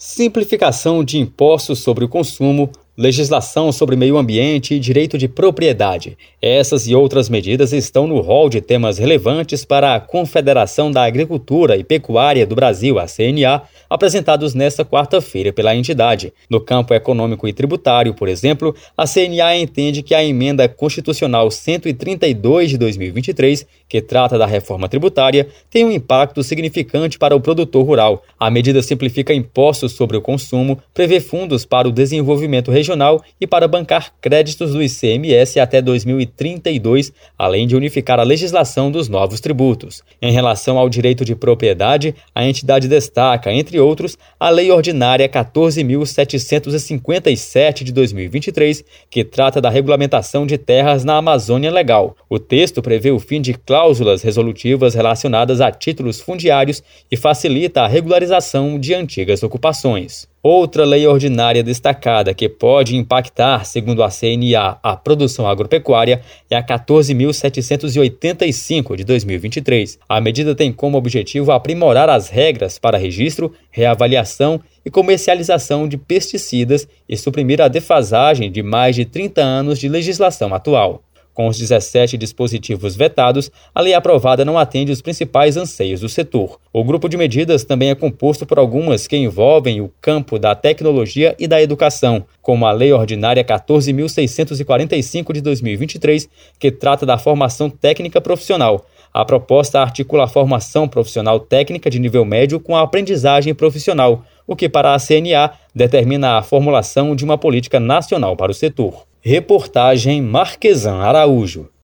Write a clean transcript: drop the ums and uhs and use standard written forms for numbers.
Simplificação de impostos sobre o consumo, legislação sobre meio ambiente e direito de propriedade. Essas e outras medidas estão no rol de temas relevantes para a Confederação da Agricultura e Pecuária do Brasil, a CNA, apresentados nesta quarta-feira pela entidade. No campo econômico e tributário, por exemplo, a CNA entende que a Emenda Constitucional 132 de 2023, que trata da reforma tributária, tem um impacto significante para o produtor rural. A medida simplifica impostos sobre o consumo, prevê fundos para o desenvolvimento regional e para bancar créditos do ICMS até 2032, além de unificar a legislação dos novos tributos. Em relação ao direito de propriedade, a entidade destaca, entre outros, a Lei Ordinária 14.757 de 2023, que trata da regulamentação de terras na Amazônia Legal. O texto prevê o fim de cláusulas resolutivas relacionadas a títulos fundiários e facilita a regularização de antigas ocupações. Outra lei ordinária destacada que pode impactar, segundo a CNA, a produção agropecuária é a 14.785 de 2023. A medida tem como objetivo aprimorar as regras para registro, reavaliação e comercialização de pesticidas e suprimir a defasagem de mais de 30 anos de legislação atual. Com os 17 dispositivos vetados, a lei aprovada não atende os principais anseios do setor. O grupo de medidas também é composto por algumas que envolvem o campo da tecnologia e da educação, como a Lei Ordinária 14.645 de 2023, que trata da formação técnica profissional. A proposta articula a formação profissional técnica de nível médio com a aprendizagem profissional, o que para a CNA determina a formulação de uma política nacional para o setor. Reportagem Marquesan Araújo.